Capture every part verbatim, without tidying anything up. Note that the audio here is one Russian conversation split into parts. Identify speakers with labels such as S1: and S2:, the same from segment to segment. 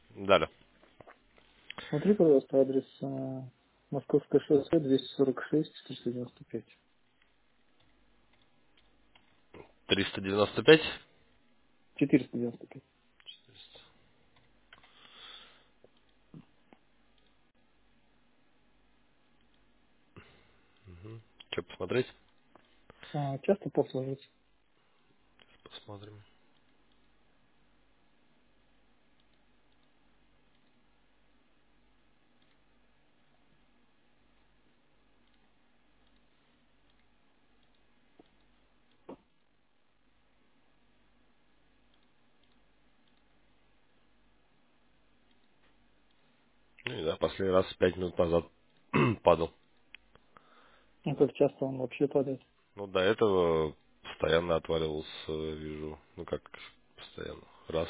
S1: Далее.
S2: Смотри, пожалуйста, адрес э, Московское шоссе двести сорок шесть четыреста девяносто пять.
S1: триста девяносто пять.
S2: четыреста девяносто пять.
S1: Что посмотреть?
S2: А, часто пост ложится.
S1: Посмотрим. Ну и да, последний раз пять минут назад падал.
S2: Ну, как часто он вообще падает.
S1: Ну, до этого постоянно отваливался, вижу. Ну, как постоянно. Раз,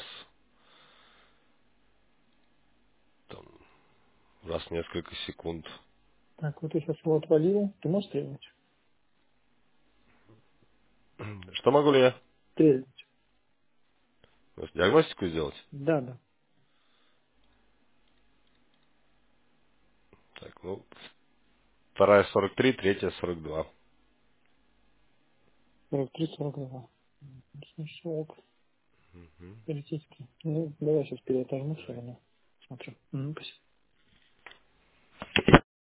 S1: там, раз в несколько секунд.
S2: Так, вот я сейчас его отвалил. Ты можешь стрельнуть?
S1: Что могу ли я?
S2: Стрельнуть.
S1: Может, диагностику сделать?
S2: Да, да.
S1: Так, ну, вторая сорок три, третья сорок два.
S2: сорок три сорок два. Смешок.
S1: Мгм.
S2: Полицейский. Ну, давай сейчас переотожму все
S1: Давай.
S2: равно. Смотрю. Мгм, спасибо.